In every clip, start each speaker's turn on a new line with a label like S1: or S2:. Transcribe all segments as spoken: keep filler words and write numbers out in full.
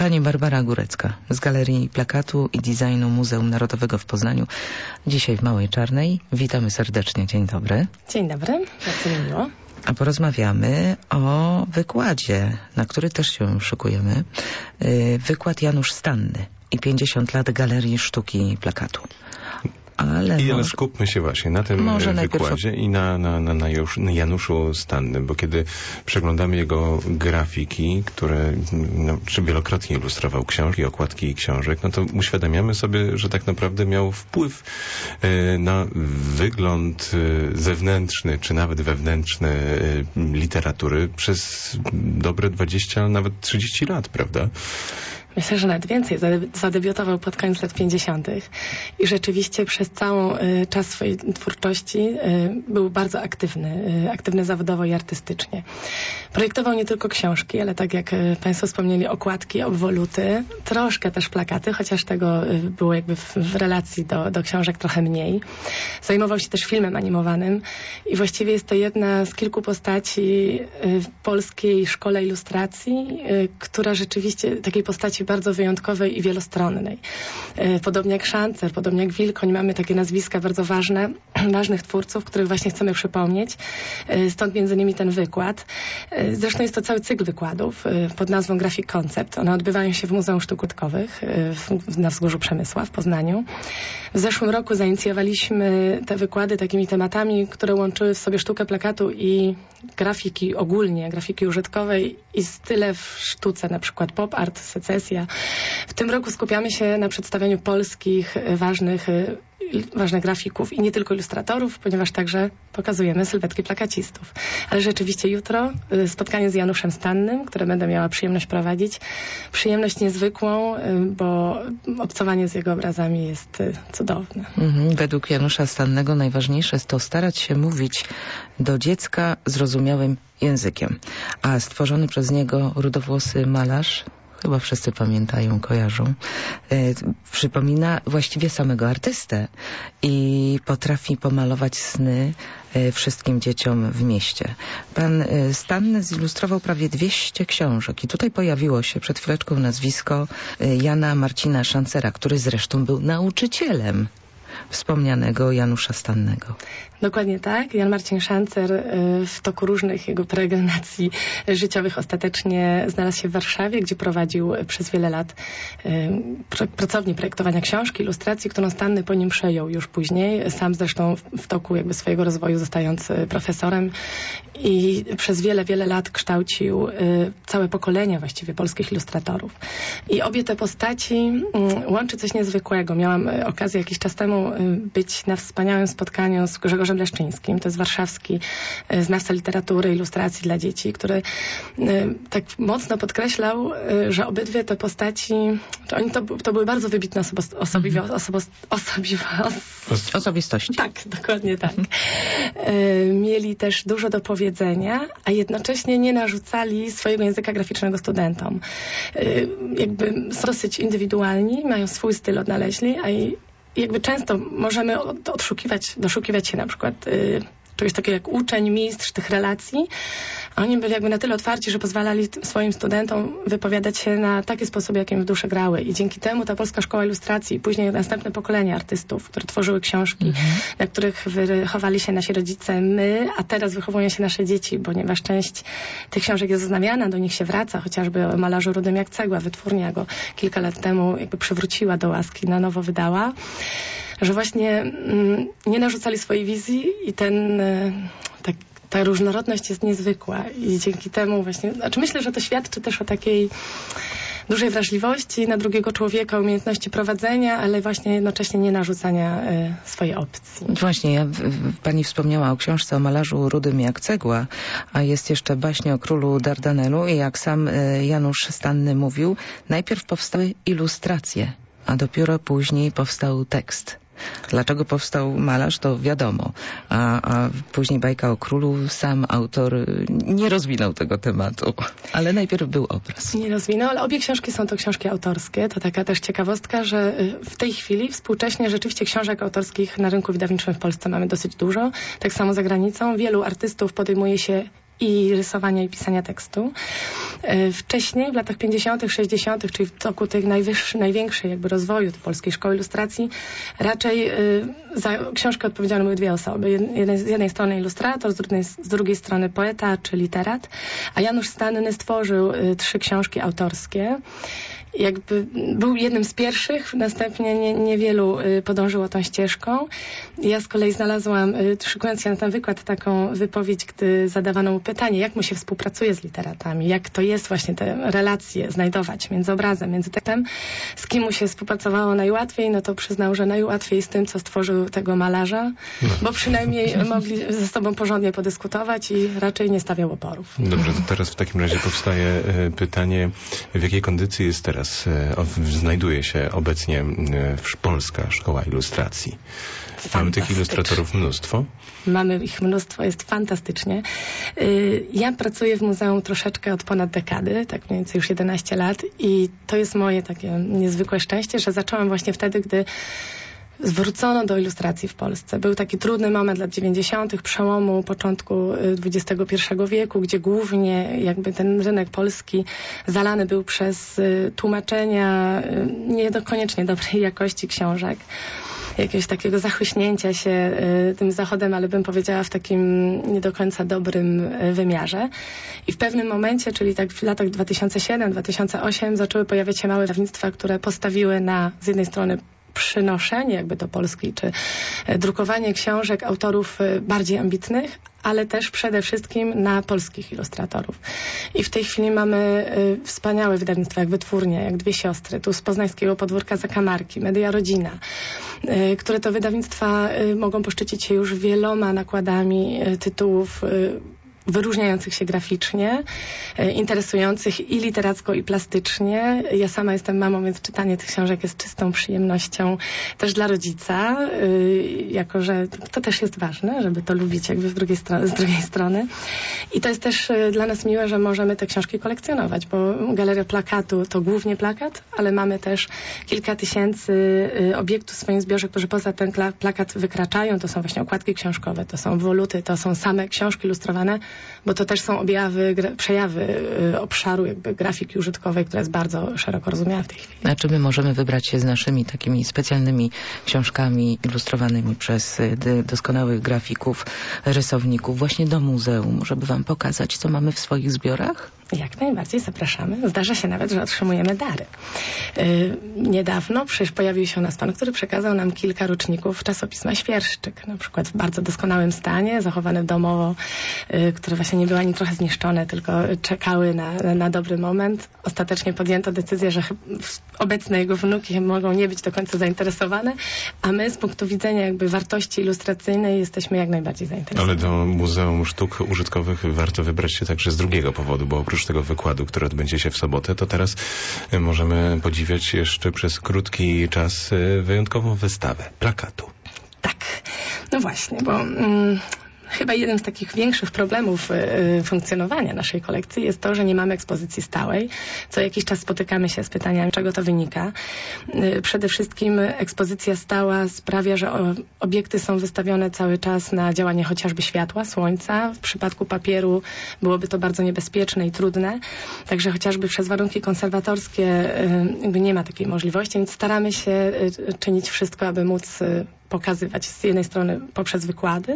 S1: Pani Barbara Górecka z Galerii Plakatu i Designu Muzeum Narodowego w Poznaniu. Dzisiaj w Małej Czarnej. Witamy serdecznie. Dzień dobry.
S2: Dzień dobry. Bardzo mi miło.
S1: A porozmawiamy o wykładzie, na który też się szykujemy. Wykład Janusz Stanny i pięćdziesiąt lat Galerii Sztuki i Plakatu. Ale,
S3: I ale
S1: może...
S3: skupmy się właśnie na tym
S1: może
S3: wykładzie
S1: najpierw...
S3: i na, na, na, na Januszu Stannym, bo kiedy przeglądamy jego grafiki, które no, czy wielokrotnie ilustrował książki, okładki książek, no to uświadamiamy sobie, że tak naprawdę miał wpływ e, na wygląd e, zewnętrzny, czy nawet wewnętrzny e, literatury przez dobre dwadzieścia, nawet trzydzieści lat, prawda?
S2: Myślę, że nawet więcej. Zadebiutował pod koniec lat pięćdziesiątych i rzeczywiście przez cały y, czas swojej twórczości y, był bardzo aktywny, y, aktywny zawodowo i artystycznie. Projektował nie tylko książki, ale tak jak y, Państwo wspomnieli, okładki, obwoluty, troszkę też plakaty, chociaż tego y, było jakby w, w relacji do, do książek trochę mniej. Zajmował się też filmem animowanym i właściwie jest to jedna z kilku postaci y, w polskiej szkole ilustracji, y, która rzeczywiście takiej postaci bardzo wyjątkowej i wielostronnej. Podobnie jak Szancer, podobnie jak Wilkoń, mamy takie nazwiska bardzo ważne, ważnych twórców, których właśnie chcemy przypomnieć. Stąd między innymi ten wykład. Zresztą jest to cały cykl wykładów pod nazwą Graphic Concept. One odbywają się w Muzeum Sztuk Użytkowych na Wzgórzu Przemysła w Poznaniu. W zeszłym roku zainicjowaliśmy te wykłady takimi tematami, które łączyły w sobie sztukę plakatu i grafiki ogólnie, grafiki użytkowej i style w sztuce, na przykład pop art, secesja. W tym roku skupiamy się na przedstawianiu polskich ważnych, ważnych grafików i nie tylko ilustratorów, ponieważ także pokazujemy sylwetki plakacistów. Ale rzeczywiście jutro spotkanie z Januszem Stannym, które będę miała przyjemność prowadzić. Przyjemność niezwykłą, bo obcowanie z jego obrazami jest cudowne.
S1: Mhm. Według Janusza Stannego najważniejsze jest to starać się mówić do dziecka zrozumiałym językiem. A stworzony przez niego rudowłosy malarz, chyba wszyscy pamiętają, kojarzą, e, przypomina właściwie samego artystę i potrafi pomalować sny e, wszystkim dzieciom w mieście. Pan e, Stanny zilustrował prawie dwieście książek i tutaj pojawiło się przed chwileczką nazwisko e, Jana Marcina Szancera, który zresztą był nauczycielem wspomnianego Janusza Stannego.
S2: Dokładnie tak. Jan Marcin Szancer w toku różnych jego peregrinacji życiowych ostatecznie znalazł się w Warszawie, gdzie prowadził przez wiele lat pracownię projektowania książki, ilustracji, którą Stanny po nim przejął już później. Sam zresztą w toku jakby swojego rozwoju zostając profesorem i przez wiele, wiele lat kształcił całe pokolenia właściwie polskich ilustratorów. I obie te postaci łączy coś niezwykłego. Miałam okazję jakiś czas temu być na wspaniałym spotkaniu z Grzegorzem Leszczyńskim. To jest warszawski znawca literatury, ilustracji dla dzieci, który tak mocno podkreślał, że obydwie te postaci, że oni to, to były bardzo wybitne osobo, osobiwe, osobo, osobiwe, os...
S1: osobistości.
S2: Tak, dokładnie tak. Mieli też dużo do powiedzenia, a jednocześnie nie narzucali swojego języka graficznego studentom. Jakby są dosyć indywidualni, mają swój styl odnaleźli, a i jakby często możemy odszukiwać, doszukiwać się na przykład y, czegoś takiego jak uczeń, mistrz tych relacji, a oni byli jakby na tyle otwarci, że pozwalali swoim studentom wypowiadać się na takie sposoby, jakie im w duszy grały. I dzięki temu ta Polska Szkoła Ilustracji i później następne pokolenia artystów, które tworzyły książki, mhm. na których wychowali się nasi rodzice, my, a teraz wychowują się nasze dzieci, ponieważ część tych książek jest znawiana, do nich się wraca, chociażby o malarzu rudym jak cegła, wytwórnia go kilka lat temu jakby przywróciła do łaski, na nowo wydała, że właśnie mm, nie narzucali swojej wizji i ten y, tak ta różnorodność jest niezwykła i dzięki temu właśnie, znaczy myślę, że to świadczy też o takiej dużej wrażliwości na drugiego człowieka, umiejętności prowadzenia, ale właśnie jednocześnie nie narzucania y, swojej opcji.
S1: Właśnie, ja, pani wspomniała o książce o malarzu rudym jak cegła, a jest jeszcze baśnie o królu Dardanelu i jak sam y, Janusz Stanny mówił, najpierw powstały ilustracje, a dopiero później powstał tekst. Dlaczego powstał malarz, to wiadomo, a, a później bajka o królu, sam autor nie rozwinął tego tematu, ale najpierw był obraz.
S2: Nie rozwinął, ale obie książki są to książki autorskie. To taka też ciekawostka, że w tej chwili współcześnie rzeczywiście książek autorskich na rynku wydawniczym w Polsce mamy dosyć dużo, tak samo za granicą. Wielu artystów podejmuje się i rysowania i pisania tekstu. Wcześniej, w latach pięćdziesiątych, sześćdziesiątych, czyli w toku tej najwyższej, największej jakby rozwoju Polskiej Szkoły Ilustracji, raczej za książkę odpowiedzialne były dwie osoby. Jednej, z jednej strony ilustrator, z drugiej, z drugiej strony poeta czy literat, a Janusz Stanny stworzył trzy książki autorskie. Jakby był jednym z pierwszych, następnie nie, niewielu podążyło tą ścieżką. Ja z kolei znalazłam, szykując się na ten wykład, taką wypowiedź, gdy zadawano mu pytanie, jak mu się współpracuje z literatami, jak to jest właśnie te relacje znajdować między obrazem, między tekstem, z kim mu się współpracowało najłatwiej, no to przyznał, że najłatwiej z tym, co stworzył tego malarza, no. Bo przynajmniej mogli ze sobą porządnie podyskutować i raczej nie stawiał oporów.
S3: Dobrze, to teraz w takim razie powstaje pytanie, w jakiej kondycji jest teraz znajduje się obecnie Polska Szkoła Ilustracji. Mamy tych ilustratorów mnóstwo.
S2: Mamy ich mnóstwo, jest fantastycznie. Ja pracuję w muzeum troszeczkę od ponad dekady, tak mniej więcej już jedenaście lat i to jest moje takie niezwykłe szczęście, że zaczęłam właśnie wtedy, gdy zwrócono do ilustracji w Polsce. Był taki trudny moment lat dziewięćdziesiątych, przełomu początku dwudziestego pierwszego wieku, gdzie głównie jakby ten rynek polski zalany był przez tłumaczenia nie do koniecznie dobrej jakości książek. Jakiegoś takiego zachłyśnięcia się y, tym zachodem, ale bym powiedziała w takim nie do końca dobrym y, wymiarze. I w pewnym momencie, czyli tak w latach dwa tysiące siódmym do dwa tysiące ósmego zaczęły pojawiać się małe wydawnictwa, które postawiły na z jednej strony przynoszenie jakby do Polski, czy drukowanie książek autorów bardziej ambitnych, ale też przede wszystkim na polskich ilustratorów. I w tej chwili mamy y, wspaniałe wydawnictwa, jak Wytwórnia, jak Dwie Siostry, tu z poznańskiego podwórka Zakamarki, Media Rodzina, y, które to wydawnictwa y, mogą poszczycić się już wieloma nakładami y, tytułów y, wyróżniających się graficznie, e, interesujących i literacko, i plastycznie. Ja sama jestem mamą, więc czytanie tych książek jest czystą przyjemnością też dla rodzica, e, jako że to też jest ważne, żeby to lubić jakby z drugiej, stro- z drugiej strony. I to jest też e, dla nas miłe, że możemy te książki kolekcjonować, bo Galeria Plakatu to głównie plakat, ale mamy też kilka tysięcy e, obiektów w swoim zbiorze, którzy poza ten kla- plakat wykraczają. To są właśnie okładki książkowe, to są woluty, to są same książki ilustrowane, bo to też są objawy, przejawy y, obszaru jakby grafiki użytkowej, która jest bardzo szeroko rozumiana w tej chwili.
S1: A czy my możemy wybrać się z naszymi takimi specjalnymi książkami ilustrowanymi przez y, doskonałych grafików, rysowników właśnie do muzeum, żeby wam pokazać, co mamy w swoich zbiorach?
S2: Jak najbardziej zapraszamy. Zdarza się nawet, że otrzymujemy dary. Yy, niedawno przecież pojawił się u nas pan, który przekazał nam kilka roczników czasopisma Świerszczyk, na przykład w bardzo doskonałym stanie, zachowane domowo, yy, które właśnie nie były ani trochę zniszczone, tylko czekały na, na, na dobry moment. Ostatecznie podjęto decyzję, że obecne jego wnuki mogą nie być do końca zainteresowane, a my z punktu widzenia jakby wartości ilustracyjnej jesteśmy jak najbardziej zainteresowani.
S3: Ale do Muzeum Sztuk Użytkowych warto wybrać się także z drugiego powodu, bo oprócz tego wykładu, który odbędzie się w sobotę, to teraz możemy podziwiać jeszcze przez krótki czas wyjątkową wystawę plakatu.
S2: Tak, no właśnie, bo mm, chyba jeden z takich większych problemów y, funkcjonowania naszej kolekcji jest to, że nie mamy ekspozycji stałej. Co jakiś czas spotykamy się z pytaniami, czego to wynika. Y, przede wszystkim ekspozycja stała sprawia, że o, obiekty są wystawione cały czas na działanie chociażby światła, słońca. W przypadku papieru byłoby to bardzo niebezpieczne i trudne. Także chociażby przez warunki konserwatorskie y, jakby nie ma takiej możliwości, więc staramy się y, czynić wszystko, aby móc y, pokazywać z jednej strony poprzez wykłady,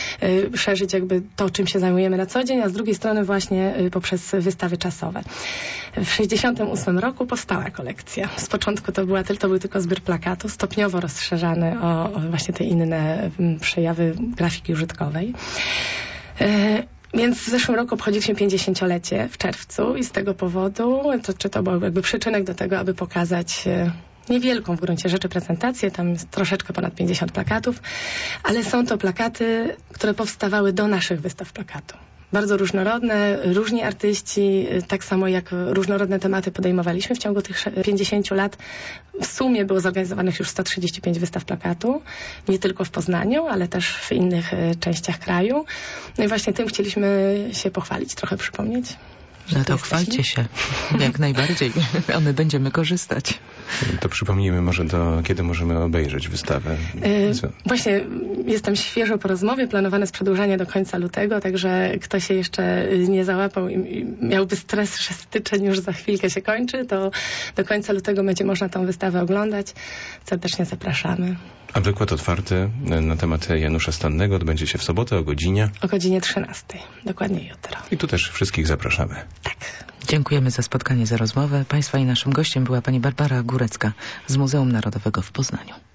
S2: y, szerzyć jakby to, czym się zajmujemy na co dzień, a z drugiej strony właśnie y, poprzez wystawy czasowe. W sześćdziesiątym ósmym roku powstała kolekcja. Z początku to, była, to był tylko zbiór plakatu, stopniowo rozszerzany o, o właśnie te inne y, przejawy grafiki użytkowej. Y, Więc w zeszłym roku obchodziliśmy pięćdziesięciolecie w czerwcu i z tego powodu, to, czy to był jakby przyczynek do tego, aby pokazać y, niewielką w gruncie rzeczy prezentację, tam jest troszeczkę ponad pięćdziesiąt plakatów, ale są to plakaty, które powstawały do naszych wystaw plakatu. Bardzo różnorodne, różni artyści, tak samo jak różnorodne tematy podejmowaliśmy w ciągu tych pięćdziesięciu lat. W sumie było zorganizowanych już sto trzydzieści pięć wystaw plakatu, nie tylko w Poznaniu, ale też w innych częściach kraju. No i właśnie tym chcieliśmy się pochwalić, trochę przypomnieć. że
S1: No to
S2: jesteśmy.
S1: chwalcie się. Jak najbardziej. A my będziemy korzystać.
S3: To przypomnijmy może, do kiedy możemy obejrzeć wystawę.
S2: Yy, właśnie jestem świeżo po rozmowie, planowane jest przedłużanie do końca lutego, także kto się jeszcze nie załapał i, i miałby stres, że styczeń już za chwilkę się kończy, to do końca lutego będzie można tą wystawę oglądać. Serdecznie zapraszamy.
S3: A wykład otwarty na temat Janusza Stannego odbędzie się w sobotę o godzinie?
S2: O godzinie trzynastej, dokładnie jutro.
S3: I tu też wszystkich zapraszamy.
S2: Tak.
S1: Dziękujemy za spotkanie, za rozmowę. Państwa i naszym gościem była pani Barbara Górecka z Muzeum Narodowego w Poznaniu.